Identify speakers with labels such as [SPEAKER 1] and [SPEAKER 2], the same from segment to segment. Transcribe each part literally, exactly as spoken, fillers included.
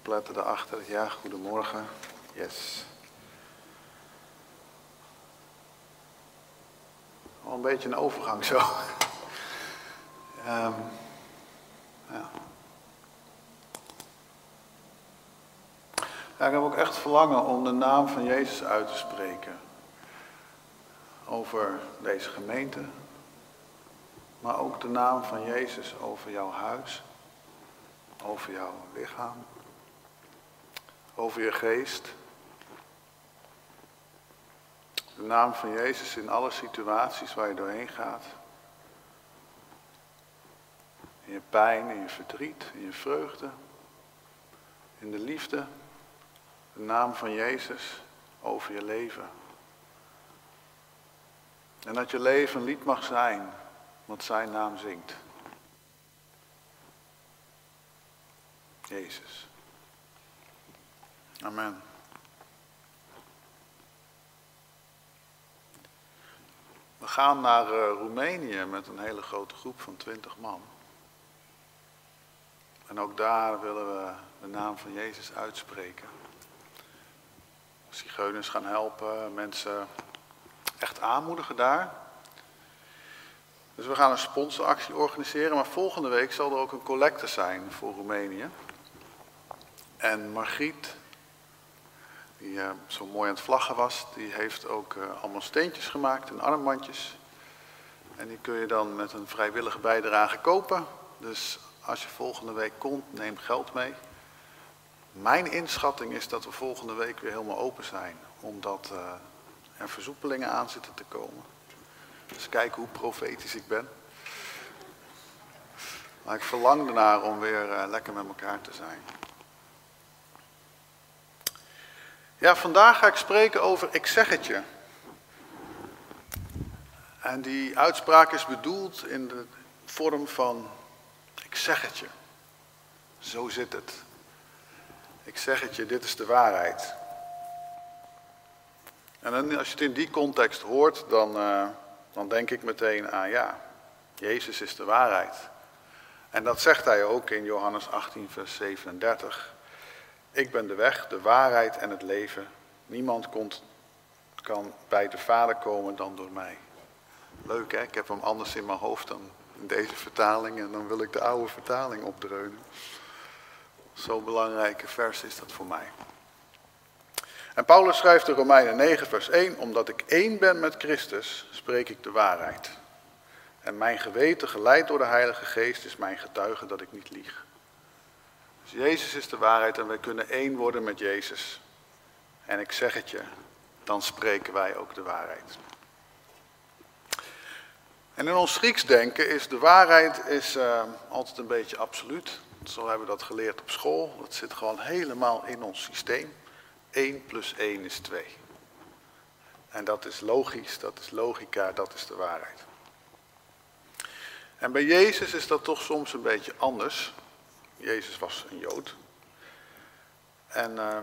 [SPEAKER 1] Coupletten daarachter. Ja, goedemorgen. Yes. Wel een beetje een overgang zo. um, ja. Ja, ik heb ook echt verlangen om de naam van Jezus uit te spreken. Over deze gemeente. Maar ook de naam van Jezus over jouw huis. Over jouw lichaam. Over je geest. De naam van Jezus in alle situaties waar je doorheen gaat. In je pijn, in je verdriet, in je vreugde. In de liefde. De naam van Jezus over je leven. En dat je leven een lied mag zijn, wat zijn naam zingt. Jezus. Amen. We gaan naar uh, Roemenië met een hele grote groep van twintig man. En ook daar willen we de naam van Jezus uitspreken. Zigeuners gaan helpen, mensen echt aanmoedigen daar. Dus we gaan een sponsoractie organiseren, maar volgende week zal er ook een collecte zijn voor Roemenië. En Margriet, die uh, zo mooi aan het vlaggen was, die heeft ook uh, allemaal steentjes gemaakt en armbandjes. En die kun je dan met een vrijwillige bijdrage kopen. Dus als je volgende week komt, neem geld mee. Mijn inschatting is dat we volgende week weer helemaal open zijn, omdat uh, er versoepelingen aan zitten te komen. Dus kijken hoe profetisch ik ben. Maar ik verlang ernaar om weer uh, lekker met elkaar te zijn. Ja, vandaag ga ik spreken over ik zeg het je. En die uitspraak is bedoeld in de vorm van ik zeg het je. Zo zit het. Ik zeg het je, dit is de waarheid. En dan, als je het in die context hoort, dan, uh, dan denk ik meteen aan ja, Jezus is de waarheid. En dat zegt hij ook in Johannes achttien vers zevenendertig. Ik ben de weg, de waarheid en het leven. Niemand komt, kan bij de Vader komen dan door mij. Leuk hè, ik heb hem anders in mijn hoofd dan in deze vertaling en dan wil ik de oude vertaling opdreunen. Zo'n belangrijke vers is dat voor mij. En Paulus schrijft in Romeinen negen vers één, omdat ik één ben met Christus, spreek ik de waarheid. En mijn geweten, geleid door de Heilige Geest, is mijn getuige dat ik niet lieg. Dus Jezus is de waarheid en wij kunnen één worden met Jezus. En ik zeg het je, dan spreken wij ook de waarheid. En in ons Grieks denken is de waarheid is, uh, altijd een beetje absoluut. Zo hebben we dat geleerd op school. Dat zit gewoon helemaal in ons systeem. één plus één is twee. En dat is logisch, dat is logica, dat is de waarheid. En bij Jezus is dat toch soms een beetje anders. Jezus was een Jood. En uh,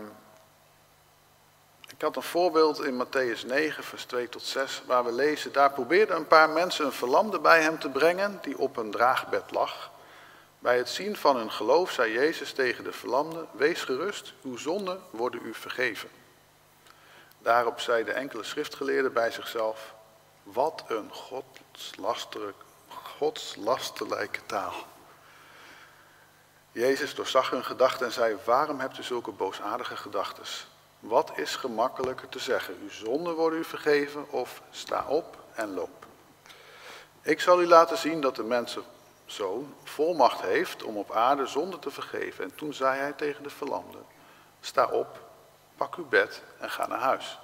[SPEAKER 1] ik had een voorbeeld in Matthäus negen, vers twee tot zes, waar we lezen, daar probeerden een paar mensen een verlamde bij hem te brengen, die op een draagbed lag. Bij het zien van hun geloof zei Jezus tegen de verlamde, wees gerust, uw zonden worden u vergeven. Daarop zeiden enkele schriftgeleerden bij zichzelf, wat een godslasterlijke taal. Jezus doorzag hun gedachten en zei, waarom hebt u zulke boosaardige gedachten? Wat is gemakkelijker te zeggen, uw zonden worden u vergeven of sta op en loop. Ik zal u laten zien dat de mensenzoon volmacht heeft om op aarde zonden te vergeven. En toen zei hij tegen de verlamde, sta op, pak uw bed en ga naar huis.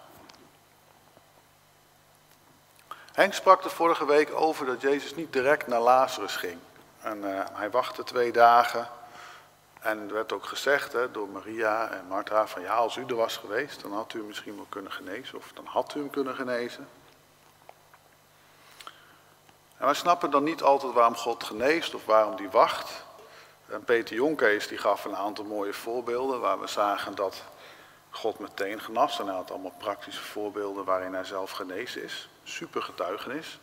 [SPEAKER 1] Henk sprak er vorige week over dat Jezus niet direct naar Lazarus ging. En uh, hij wachtte twee dagen. En er werd ook gezegd hè, door Maria en Martha van ja, als u er was geweest, dan had u hem misschien wel kunnen genezen. Of dan had u hem kunnen genezen. En wij snappen dan niet altijd waarom God geneest of waarom die wacht. En Peter Jonkees die gaf een aantal mooie voorbeelden waar we zagen dat God meteen genas. En hij had allemaal praktische voorbeelden waarin hij zelf genezen is. Super getuigenis.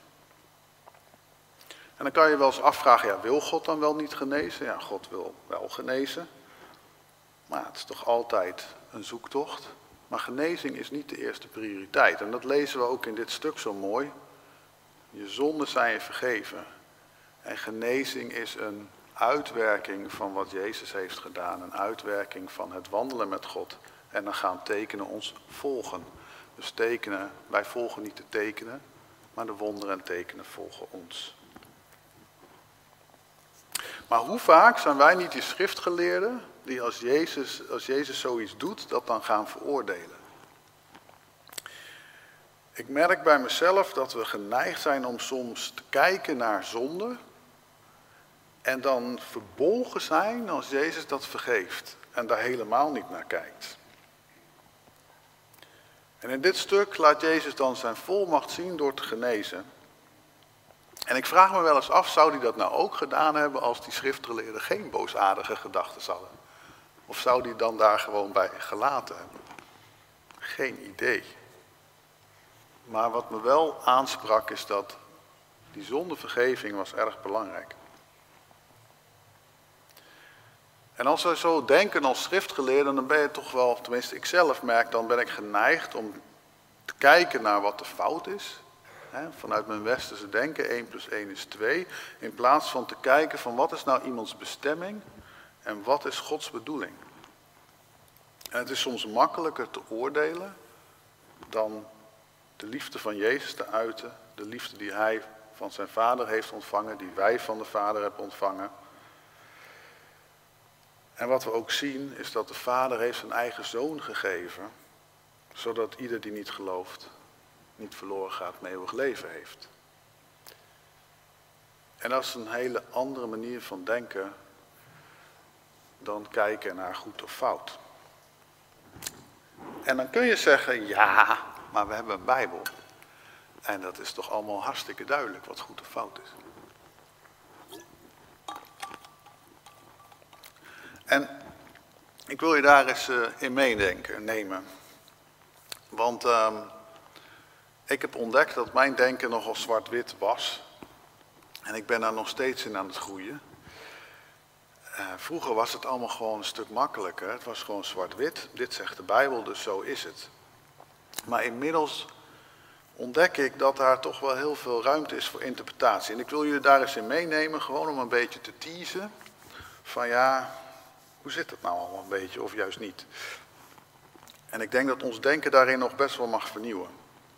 [SPEAKER 1] En dan kan je wel eens afvragen, ja, wil God dan wel niet genezen? Ja, God wil wel genezen. Maar het is toch altijd een zoektocht. Maar genezing is niet de eerste prioriteit. En dat lezen we ook in dit stuk zo mooi. Je zonden zijn je vergeven. En genezing is een uitwerking van wat Jezus heeft gedaan. Een uitwerking van het wandelen met God. En dan gaan tekenen ons volgen. Dus tekenen, wij volgen niet de tekenen, maar de wonderen en tekenen volgen ons. Maar hoe vaak zijn wij niet die schriftgeleerden die als Jezus, als Jezus zoiets doet, dat dan gaan veroordelen? Ik merk bij mezelf dat we geneigd zijn om soms te kijken naar zonde en dan verbolgen zijn als Jezus dat vergeeft en daar helemaal niet naar kijkt. En in dit stuk laat Jezus dan zijn volmacht zien door te genezen. En ik vraag me wel eens af, zou hij dat nou ook gedaan hebben als die schriftgeleerden geen boosaardige gedachten hadden? Of zou hij dan daar gewoon bij gelaten hebben? Geen idee. Maar wat me wel aansprak is dat die zondevergeving was erg belangrijk. En als wij zo denken als schriftgeleerden, dan ben je toch wel, tenminste ik zelf merk, dan ben ik geneigd om te kijken naar wat de fout is. Hè, vanuit mijn westerse denken, één plus één is twee. In plaats van te kijken van wat is nou iemands bestemming en wat is Gods bedoeling. En het is soms makkelijker te oordelen dan de liefde van Jezus te uiten. De liefde die hij van zijn vader heeft ontvangen, die wij van de vader hebben ontvangen. En wat we ook zien is dat de vader heeft zijn eigen zoon gegeven, zodat ieder die niet gelooft, niet verloren gaat, maar eeuwig leven heeft. En dat is een hele andere manier van denken dan kijken naar goed of fout. En dan kun je zeggen, ja, maar we hebben een Bijbel. En dat is toch allemaal hartstikke duidelijk wat goed of fout is. En ik wil je daar eens uh, in meedenken, nemen. Want uh, ik heb ontdekt dat mijn denken nogal zwart-wit was. En ik ben daar nog steeds in aan het groeien. Uh, vroeger was het allemaal gewoon een stuk makkelijker. Het was gewoon zwart-wit. Dit zegt de Bijbel, dus zo is het. Maar inmiddels ontdek ik dat daar toch wel heel veel ruimte is voor interpretatie. En ik wil jullie daar eens in meenemen, gewoon om een beetje te teasen. Van ja, hoe zit het nou allemaal een beetje, of juist niet? En ik denk dat ons denken daarin nog best wel mag vernieuwen.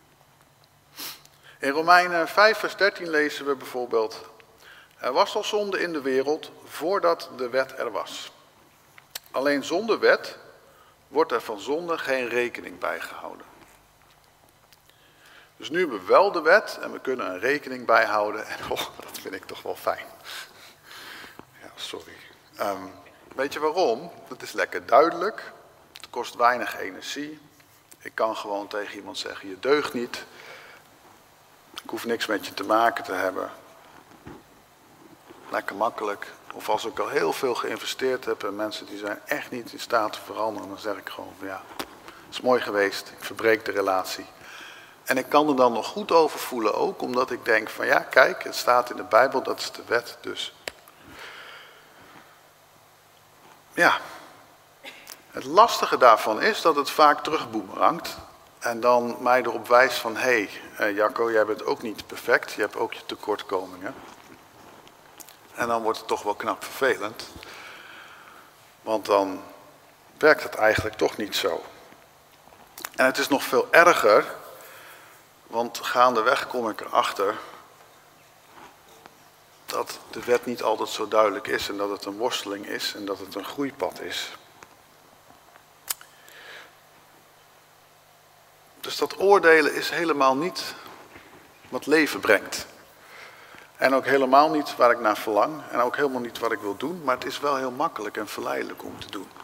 [SPEAKER 1] In Romeinen vijf vers dertien lezen we bijvoorbeeld: er was al zonde in de wereld voordat de wet er was. Alleen zonder wet wordt er van zonde geen rekening bijgehouden. Dus nu hebben we wel de wet en we kunnen een rekening bijhouden. En oh, dat vind ik toch wel fijn. Ja, sorry. Um, weet je waarom? Het is lekker duidelijk. Het kost weinig energie. Ik kan gewoon tegen iemand zeggen, je deugt niet. Ik hoef niks met je te maken te hebben. Lekker makkelijk. Of als ik al heel veel geïnvesteerd heb en mensen die zijn echt niet in staat te veranderen, dan zeg ik gewoon van ja, het is mooi geweest. Ik verbreek de relatie. En ik kan er dan nog goed over voelen ook, omdat ik denk van ja, kijk, het staat in de Bijbel, dat is de wet dus. Ja, het lastige daarvan is dat het vaak terugboemerangt. En dan mij erop wijst van, hé hey, Jacco, jij bent ook niet perfect, je hebt ook je tekortkomingen. En dan wordt het toch wel knap vervelend. Want dan werkt het eigenlijk toch niet zo. En het is nog veel erger, want gaandeweg kom ik erachter dat de wet niet altijd zo duidelijk is en dat het een worsteling is en dat het een groeipad is. Dus dat oordelen is helemaal niet wat leven brengt. En ook helemaal niet waar ik naar verlang en ook helemaal niet wat ik wil doen, maar het is wel heel makkelijk en verleidelijk om te doen.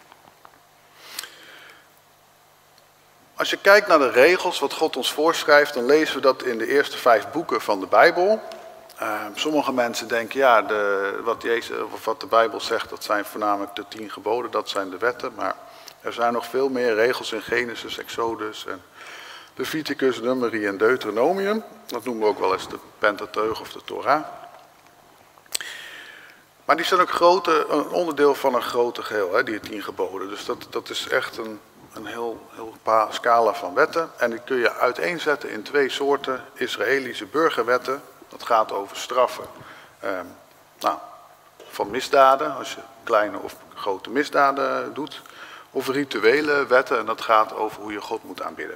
[SPEAKER 1] Als je kijkt naar de regels, wat God ons voorschrijft, dan lezen we dat in de eerste vijf boeken van de Bijbel. Uh, sommige mensen denken, ja, de, wat, Jezus, of wat de Bijbel zegt, dat zijn voornamelijk de tien geboden, dat zijn de wetten. Maar er zijn nog veel meer regels in Genesis, Exodus en Leviticus, Numeri en Deuteronomium. Dat noemen we ook wel eens de Pentateuch of de Torah. Maar die zijn ook grote, een onderdeel van een grote geheel, hè, die tien geboden. Dus dat, dat is echt een, een heel, heel pa- scala van wetten. En die kun je uiteenzetten in twee soorten Israëlische burgerwetten. Dat gaat over straffen eh, nou, van misdaden, als je kleine of grote misdaden doet. Of rituele wetten, en dat gaat over hoe je God moet aanbidden.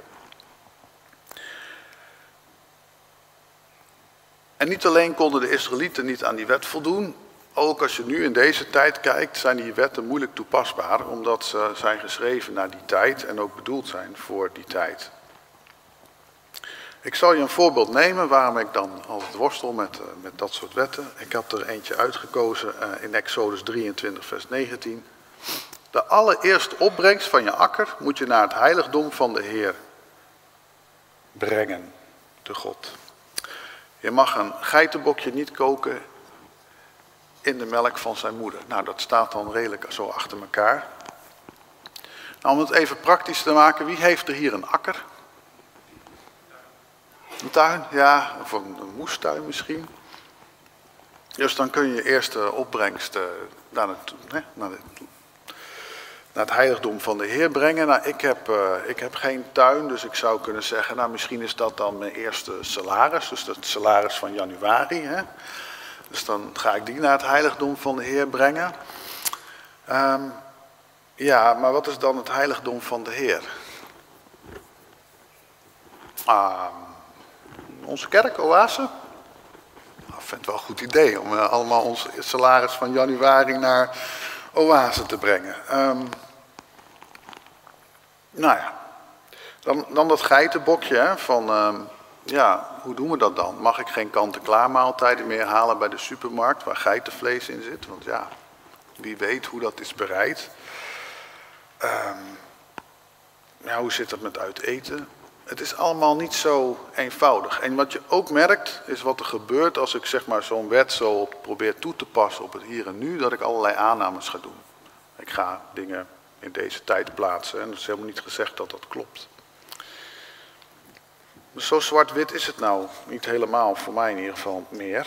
[SPEAKER 1] En niet alleen konden de Israëlieten niet aan die wet voldoen. Ook als je nu in deze tijd kijkt, zijn die wetten moeilijk toepasbaar. Omdat ze zijn geschreven naar die tijd en ook bedoeld zijn voor die tijd. Ik zal je een voorbeeld nemen waarom ik dan altijd worstel met, uh, met dat soort wetten. Ik heb er eentje uitgekozen uh, in Exodus drieëntwintig vers negentien. De allereerste opbrengst van je akker moet je naar het heiligdom van de Heer brengen, de God. Je mag een geitenbokje niet koken in de melk van zijn moeder. Nou, dat staat dan redelijk zo achter elkaar. Nou, om het even praktisch te maken, wie heeft er hier een akker? Een tuin? Ja, of een, een moestuin misschien. Dus dan kun je je eerste opbrengst uh, naar, het, hè, naar, de, naar het heiligdom van de Heer brengen. Nou, ik heb, uh, ik heb geen tuin, dus ik zou kunnen zeggen, nou, misschien is dat dan mijn eerste salaris. Dus het salaris van januari. Hè. Dus dan ga ik die naar het heiligdom van de Heer brengen. Um, ja, maar wat is dan het heiligdom van de Heer? Uh, onze kerk, Oase? Nou, ik vind het wel een goed idee om uh, allemaal ons salaris van januari naar Oase te brengen. Um, nou ja, dan, dan dat geitenbokje hè, van... Um, Ja, hoe doen we dat dan? Mag ik geen kant-en-klaar maaltijden meer halen bij de supermarkt waar geitenvlees in zit? Want ja, wie weet hoe dat is bereid. Um, ja, hoe zit dat met uit eten? Het is allemaal niet zo eenvoudig. En wat je ook merkt, is wat er gebeurt als ik zeg maar zo'n wet zo probeer toe te passen op het hier en nu, dat ik allerlei aannames ga doen. Ik ga dingen in deze tijd plaatsen en het is helemaal niet gezegd dat dat klopt. Dus zo zwart-wit is het nou niet helemaal, voor mij in ieder geval meer.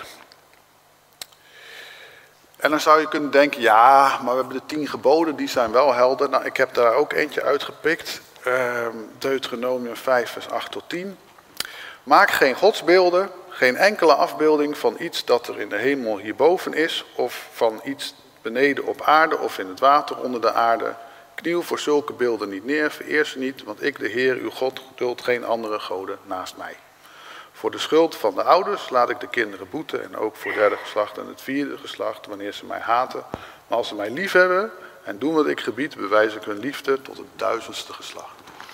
[SPEAKER 1] En dan zou je kunnen denken, ja, maar we hebben de tien geboden, die zijn wel helder. Nou, ik heb daar ook eentje uitgepikt. Uh, Deuteronomium vijf vers acht tot tien. Maak geen godsbeelden, geen enkele afbeelding van iets dat er in de hemel hierboven is, of van iets beneden op aarde of in het water onder de aarde. Kniel voor zulke beelden niet neer, vereer ze niet, want ik, de Heer, uw God, duld geen andere goden naast mij. Voor de schuld van de ouders laat ik de kinderen boeten en ook voor het derde geslacht en het vierde geslacht, wanneer ze mij haten. Maar als ze mij liefhebben en doen wat ik gebied, bewijs ik hun liefde tot het duizendste geslacht.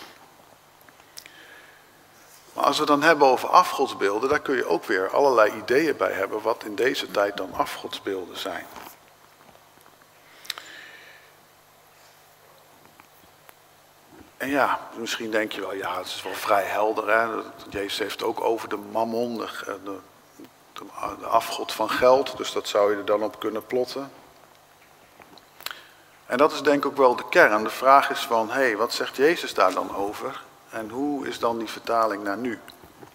[SPEAKER 1] Maar als we het dan hebben over afgodsbeelden, daar kun je ook weer allerlei ideeën bij hebben wat in deze tijd dan afgodsbeelden zijn. En ja, misschien denk je wel, ja, het is wel vrij helder. Hè? Jezus heeft het ook over de mammon, de, de, de afgod van geld. Dus dat zou je er dan op kunnen plotten. En dat is denk ik ook wel de kern. De vraag is van, hé, hey, wat zegt Jezus daar dan over? En hoe is dan die vertaling naar nu?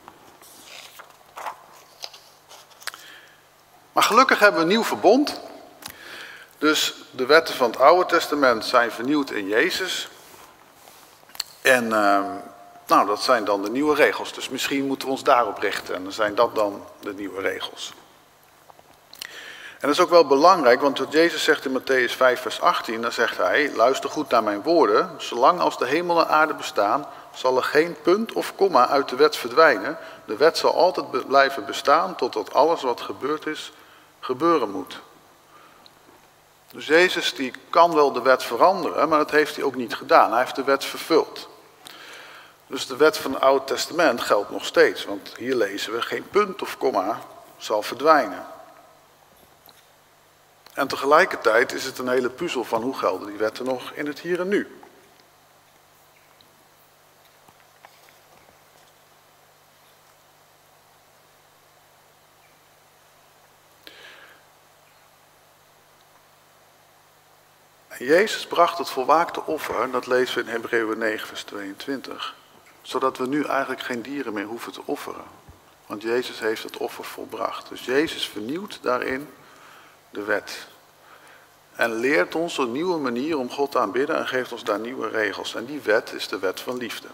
[SPEAKER 1] Maar gelukkig hebben we een nieuw verbond. Dus de wetten van het Oude Testament zijn vernieuwd in Jezus. En uh, nou, dat zijn dan de nieuwe regels. Dus misschien moeten we ons daarop richten. En dan zijn dat dan de nieuwe regels. En dat is ook wel belangrijk, want wat Jezus zegt in Matthäus vijf vers achttien, dan zegt hij, luister goed naar mijn woorden. Zolang als de hemel en aarde bestaan, zal er geen punt of komma uit de wet verdwijnen. De wet zal altijd blijven bestaan, totdat alles wat gebeurd is, gebeuren moet. Dus Jezus die kan wel de wet veranderen, maar dat heeft hij ook niet gedaan. Hij heeft de wet vervuld. Dus de wet van het Oude Testament geldt nog steeds, want hier lezen we geen punt of komma zal verdwijnen. En tegelijkertijd is het een hele puzzel van hoe gelden die wetten nog in het hier en nu. Jezus bracht het volwaakte offer, dat lezen we in Hebreeën negen vers tweeëntwintig, zodat we nu eigenlijk geen dieren meer hoeven te offeren. Want Jezus heeft het offer volbracht. Dus Jezus vernieuwt daarin de wet. En leert ons een nieuwe manier om God te aanbidden en geeft ons daar nieuwe regels. En die wet is de wet van liefde.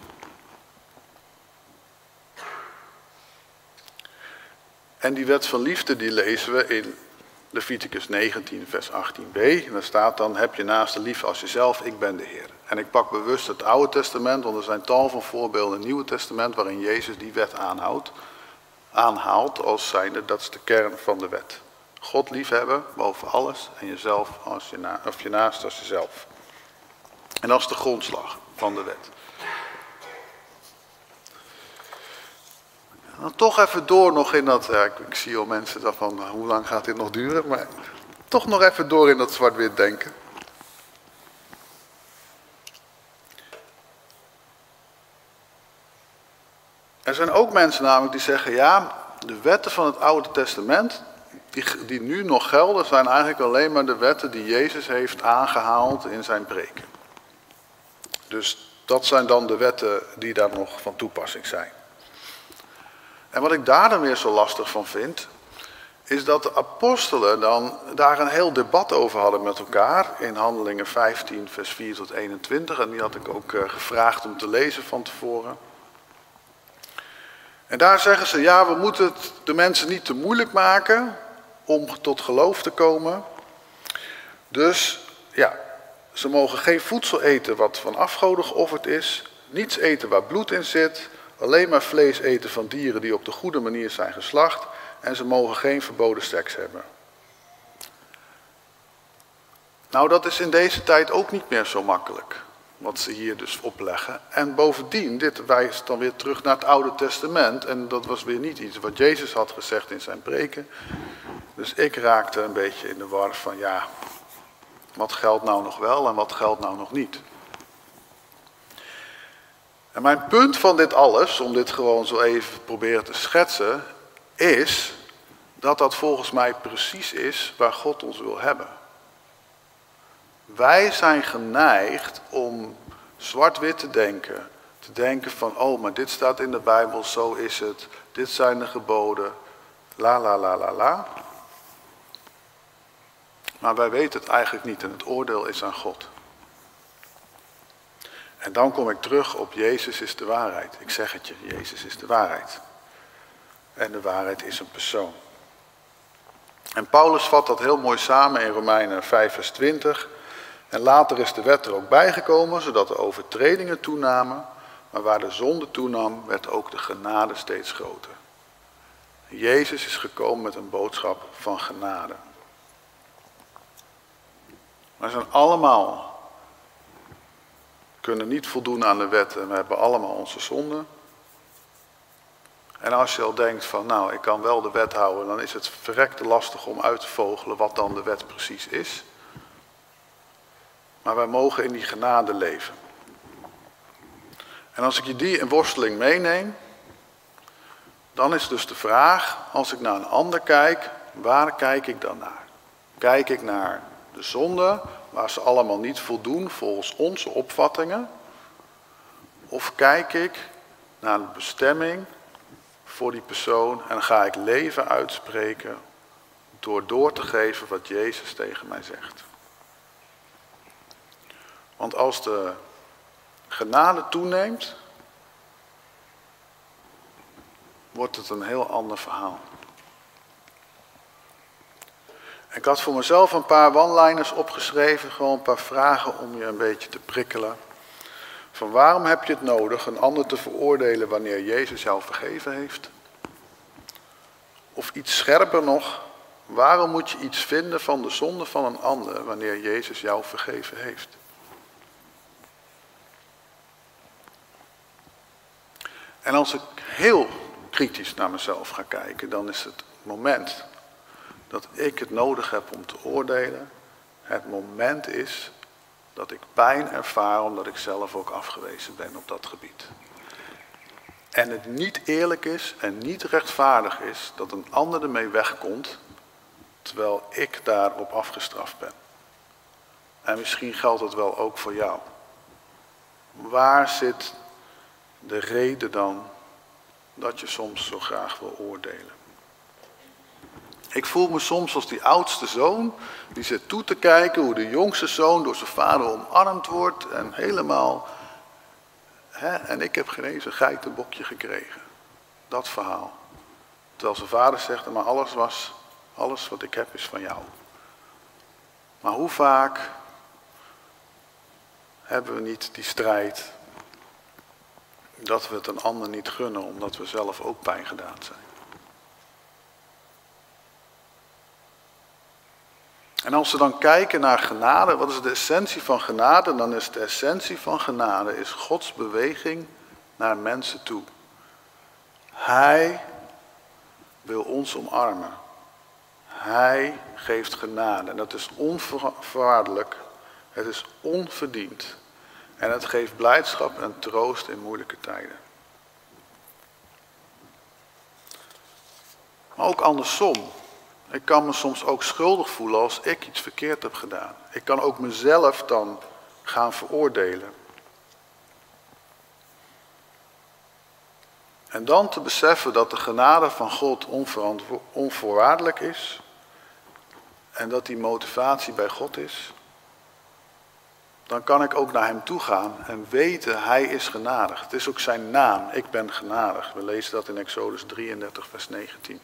[SPEAKER 1] En die wet van liefde die lezen we in Leviticus negentien vers achttien b. En daar staat dan, heb je naaste lief als jezelf, ik ben de Heer. En ik pak bewust het Oude Testament, want er zijn tal van voorbeelden in het Nieuwe Testament waarin Jezus die wet aanhoudt, aanhaalt als zijnde, dat is de kern van de wet. God liefhebben boven alles en jezelf als je, na, of je naast als jezelf. En dat is de grondslag van de wet. En dan toch even door nog in dat, ja, ik, ik zie al mensen daarvan, nou, hoe lang gaat dit nog duren? Maar toch nog even door in dat zwart-wit denken. Er zijn ook mensen namelijk die zeggen, ja, de wetten van het Oude Testament, die, die nu nog gelden, zijn eigenlijk alleen maar de wetten die Jezus heeft aangehaald in zijn preken. Dus dat zijn dan de wetten die daar nog van toepassing zijn. En wat ik daar dan weer zo lastig van vind, is dat de apostelen dan daar een heel debat over hadden met elkaar in Handelingen vijftien vers vier tot eenentwintig. En die had ik ook uh, gevraagd om te lezen van tevoren. En daar zeggen ze, ja, we moeten het de mensen niet te moeilijk maken om tot geloof te komen. Dus ja, ze mogen geen voedsel eten wat van afgoden geofferd is, niets eten waar bloed in zit, alleen maar vlees eten van dieren die op de goede manier zijn geslacht en ze mogen geen verboden seks hebben. Nou, dat is in deze tijd ook niet meer zo makkelijk, wat ze hier dus opleggen. En bovendien, dit wijst dan weer terug naar het Oude Testament en dat was weer niet iets wat Jezus had gezegd in zijn preken. Dus ik raakte een beetje in de war van, ja, wat geldt nou nog wel en wat geldt nou nog niet? En mijn punt van dit alles, om dit gewoon zo even proberen te schetsen, is dat dat volgens mij precies is waar God ons wil hebben. Wij zijn geneigd om zwart-wit te denken. Te denken van, oh, maar dit staat in de Bijbel, zo is het. Dit zijn de geboden. La, la, la, la, la. Maar wij weten het eigenlijk niet en het oordeel is aan God. En dan kom ik terug op Jezus is de waarheid. Ik zeg het je, Jezus is de waarheid. En de waarheid is een persoon. En Paulus vat dat heel mooi samen in Romeinen vijf vers twintig. En later is de wet er ook bijgekomen, zodat de overtredingen toenamen. Maar waar de zonde toenam, werd ook de genade steeds groter. Jezus is gekomen met een boodschap van genade. Wij zijn allemaal, kunnen niet voldoen aan de wet en we hebben allemaal onze zonden. En als je al denkt van, nou, ik kan wel de wet houden, dan is het verrekte lastig om uit te vogelen wat dan de wet precies is. Maar wij mogen in die genade leven. En als ik je die in worsteling meeneem, dan is dus de vraag, als ik naar een ander kijk, waar kijk ik dan naar? Kijk ik naar de zonde, waar ze allemaal niet voldoen volgens onze opvattingen? Of kijk ik naar de bestemming voor die persoon en ga ik leven uitspreken door door te geven wat Jezus tegen mij zegt? Want als de genade toeneemt, wordt het een heel ander verhaal. Ik had voor mezelf een paar one-liners opgeschreven, gewoon een paar vragen om je een beetje te prikkelen. Van waarom heb je het nodig een ander te veroordelen wanneer Jezus jou vergeven heeft? Of iets scherper nog, waarom moet je iets vinden van de zonde van een ander wanneer Jezus jou vergeven heeft? En als ik heel kritisch naar mezelf ga kijken, dan is het moment dat ik het nodig heb om te oordelen, het moment is dat ik pijn ervaar omdat ik zelf ook afgewezen ben op dat gebied. En het niet eerlijk is en niet rechtvaardig is dat een ander ermee wegkomt, terwijl ik daarop afgestraft ben. En misschien geldt het wel ook voor jou. Waar zit de reden dan dat je soms zo graag wil oordelen? Ik voel me soms als die oudste zoon, die zit toe te kijken hoe de jongste zoon door zijn vader omarmd wordt en helemaal... Hè, en ik heb geen eens een geitenbokje gekregen. Dat verhaal. Terwijl zijn vader zegt, maar alles was, alles wat ik heb is van jou. Maar hoe vaak hebben we niet die strijd dat we het een ander niet gunnen, omdat we zelf ook pijn gedaan zijn. En als we dan kijken naar genade, wat is de essentie van genade? Dan is de essentie van genade is Gods beweging naar mensen toe. Hij wil ons omarmen. Hij geeft genade. En dat is onvoorwaardelijk. Het is onverdiend. En het geeft blijdschap en troost in moeilijke tijden. Maar ook andersom. Ik kan me soms ook schuldig voelen als ik iets verkeerd heb gedaan. Ik kan ook mezelf dan gaan veroordelen. En dan te beseffen dat de genade van God onvoorwaardelijk is. En dat die motivatie bij God is. Dan kan ik ook naar hem toe gaan en weten, hij is genadig. Het is ook zijn naam, ik ben genadig. We lezen dat in Exodus drieëndertig vers negentien.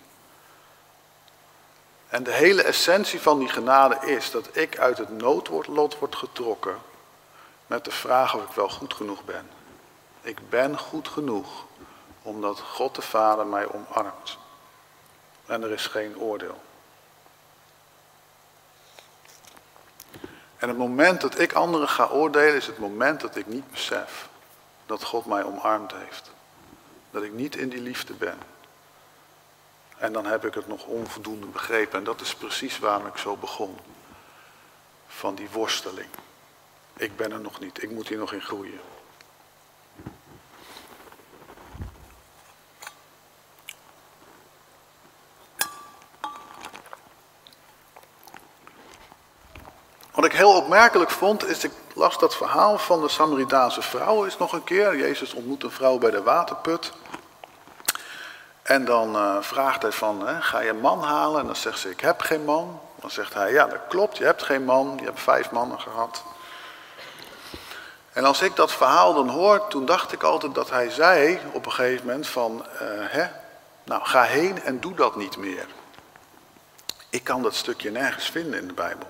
[SPEAKER 1] En de hele essentie van die genade is dat ik uit het noodlot word getrokken met de vraag of ik wel goed genoeg ben. Ik ben goed genoeg omdat God de Vader mij omarmt. En er is geen oordeel. En het moment dat ik anderen ga oordelen is het moment dat ik niet besef dat God mij omarmd heeft. Dat ik niet in die liefde ben. En dan heb ik het nog onvoldoende begrepen. En dat is precies waarom ik zo begon. Van die worsteling. Ik ben er nog niet. Ik moet hier nog in groeien. Wat ik heel opmerkelijk vond, is ik las dat verhaal van de Samaritaanse vrouw eens nog een keer. Jezus ontmoet een vrouw bij de waterput. En dan uh, vraagt hij van, hè, ga je een man halen? En dan zegt ze, ik heb geen man. Dan zegt hij, ja dat klopt, je hebt geen man. Je hebt vijf mannen gehad. En als ik dat verhaal dan hoor, toen dacht ik altijd dat hij zei op een gegeven moment van, uh, hè, nou ga heen en doe dat niet meer. Ik kan dat stukje nergens vinden in de Bijbel.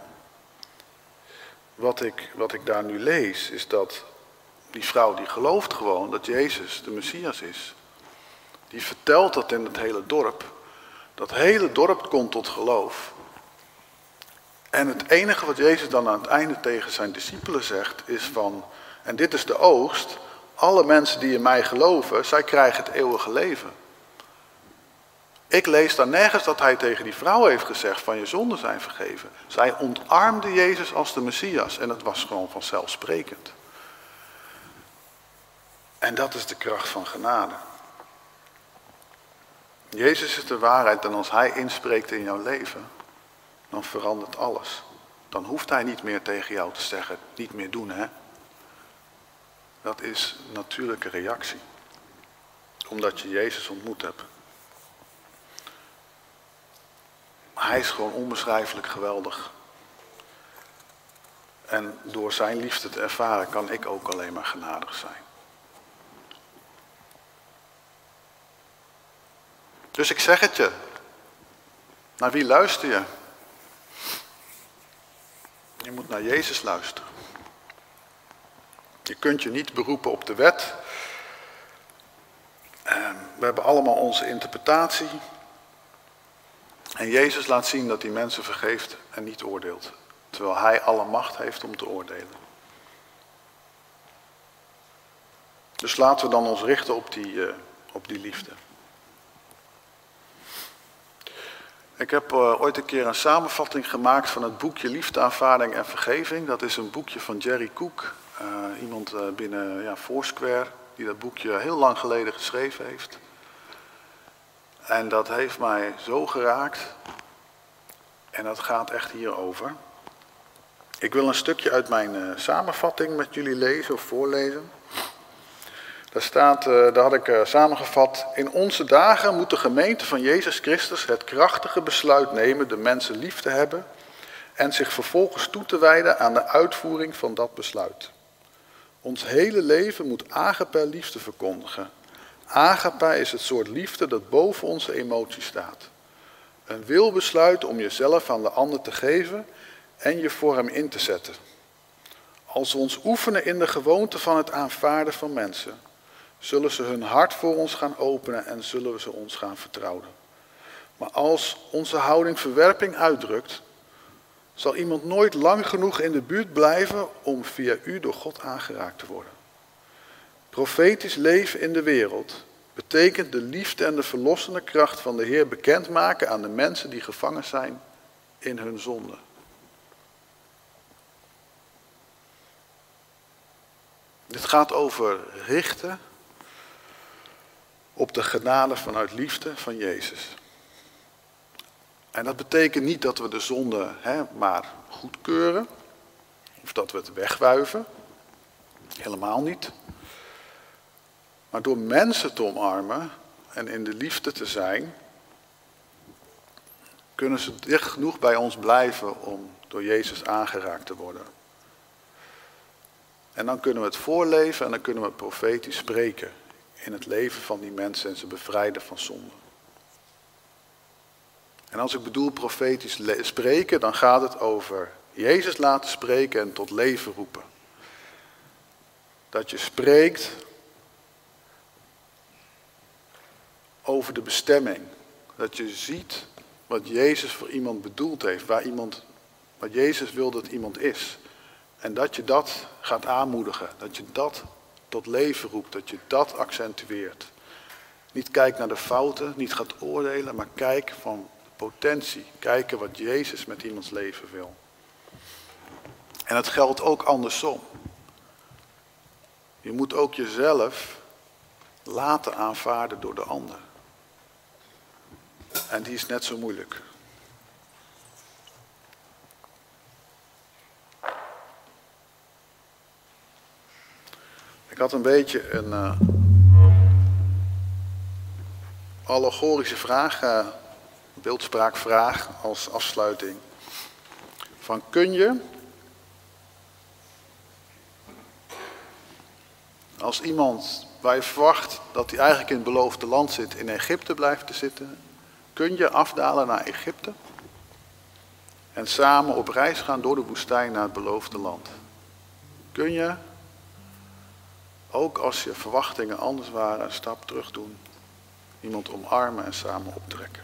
[SPEAKER 1] Wat ik, wat ik daar nu lees, is dat die vrouw die gelooft gewoon dat Jezus de Messias is. Die vertelt dat in het hele dorp. Dat hele dorp komt tot geloof. En het enige wat Jezus dan aan het einde tegen zijn discipelen zegt is van, en dit is de oogst, alle mensen die in mij geloven, zij krijgen het eeuwige leven. Ik lees daar nergens dat hij tegen die vrouw heeft gezegd van je zonden zijn vergeven. Zij ontarmde Jezus als de Messias en het was gewoon vanzelfsprekend. En dat is de kracht van genade. Jezus is de waarheid en als hij inspreekt in jouw leven, dan verandert alles. Dan hoeft hij niet meer tegen jou te zeggen, niet meer doen hè. Dat is een natuurlijke reactie. Omdat je Jezus ontmoet hebt. Hij is gewoon onbeschrijfelijk geweldig. En door zijn liefde te ervaren kan ik ook alleen maar genadig zijn. Dus ik zeg het je. Naar wie luister je? Je moet naar Jezus luisteren. Je kunt je niet beroepen op de wet. We hebben allemaal onze interpretatie. En Jezus laat zien dat hij mensen vergeeft en niet oordeelt. Terwijl hij alle macht heeft om te oordelen. Dus laten we dan ons richten op die, uh, op die liefde. Ik heb uh, ooit een keer een samenvatting gemaakt van het boekje Liefde, Aanvaarding en Vergeving. Dat is een boekje van Jerry Cook. Uh, iemand uh, binnen ja, Foursquare die dat boekje heel lang geleden geschreven heeft. En dat heeft mij zo geraakt. En dat gaat echt hierover. Ik wil een stukje uit mijn uh, samenvatting met jullie lezen of voorlezen. Daar staat, uh, daar had ik uh, samengevat, in onze dagen moet de gemeente van Jezus Christus het krachtige besluit nemen de mensen lief te hebben en zich vervolgens toe te wijden aan de uitvoering van dat besluit. Ons hele leven moet agape liefde verkondigen. Agape is het soort liefde dat boven onze emoties staat. Een wilbesluit om jezelf aan de ander te geven en je voor hem in te zetten. Als we ons oefenen in de gewoonte van het aanvaarden van mensen, zullen ze hun hart voor ons gaan openen en zullen we ze ons gaan vertrouwen. Maar als onze houding verwerping uitdrukt, zal iemand nooit lang genoeg in de buurt blijven om via u door God aangeraakt te worden. Profetisch leven in de wereld betekent de liefde en de verlossende kracht van de Heer bekendmaken aan de mensen die gevangen zijn in hun zonde. Dit gaat over richten op de genade vanuit liefde van Jezus. En dat betekent niet dat we de zonde hè, maar goedkeuren. Of dat we het wegwuiven. Helemaal niet. Maar door mensen te omarmen en in de liefde te zijn, kunnen ze dicht genoeg bij ons blijven om door Jezus aangeraakt te worden. En dan kunnen we het voorleven en dan kunnen we profetisch spreken in het leven van die mensen en ze bevrijden van zonde. En als ik bedoel profetisch spreken, dan gaat het over Jezus laten spreken en tot leven roepen. Dat je spreekt over de bestemming. Dat je ziet wat Jezus voor iemand bedoeld heeft, waar iemand, wat Jezus wil dat iemand is. En dat je dat gaat aanmoedigen, dat je dat tot leven roept, dat je dat accentueert. Niet kijkt naar de fouten, niet gaat oordelen, maar kijk van potentie. Kijken wat Jezus met iemands leven wil. En het geldt ook andersom. Je moet ook jezelf laten aanvaarden door de ander. En die is net zo moeilijk. Ik had een beetje een uh, allegorische vraag, uh, beeldspraakvraag als afsluiting. Van kun je, als iemand waar je verwacht dat hij eigenlijk in het beloofde land zit, in Egypte blijft te zitten, kun je afdalen naar Egypte en samen op reis gaan door de woestijn naar het beloofde land? Kun je, ook als je verwachtingen anders waren, een stap terug doen, iemand omarmen en samen optrekken?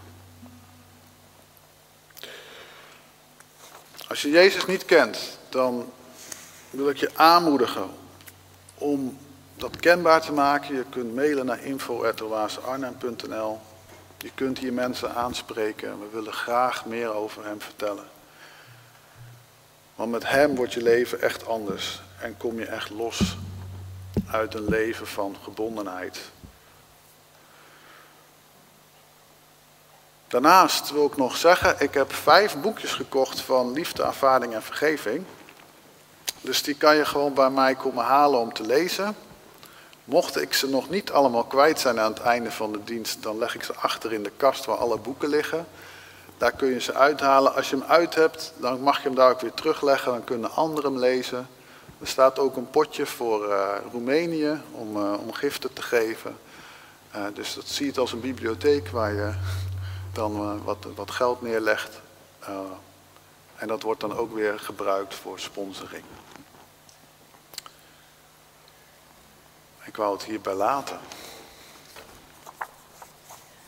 [SPEAKER 1] Als je Jezus niet kent, dan wil ik je aanmoedigen om dat kenbaar te maken. Je kunt mailen naar info at oasearnhem punt n l. Je kunt hier mensen aanspreken. We willen graag meer over hem vertellen. Want met hem wordt je leven echt anders. En kom je echt los uit een leven van gebondenheid. Daarnaast wil ik nog zeggen, ik heb vijf boekjes gekocht van liefde, aanvaarding en vergeving. Dus die kan je gewoon bij mij komen halen om te lezen. Mocht ik ze nog niet allemaal kwijt zijn aan het einde van de dienst, dan leg ik ze achter in de kast waar alle boeken liggen. Daar kun je ze uithalen. Als je hem uit hebt, dan mag je hem daar ook weer terugleggen. Dan kunnen anderen hem lezen. Er staat ook een potje voor uh, Roemenië om, uh, om giften te geven. Uh, dus dat zie je het als een bibliotheek waar je dan uh, wat, wat geld neerlegt. Uh, en dat wordt dan ook weer gebruikt voor sponsoring. Ik wou het hierbij laten.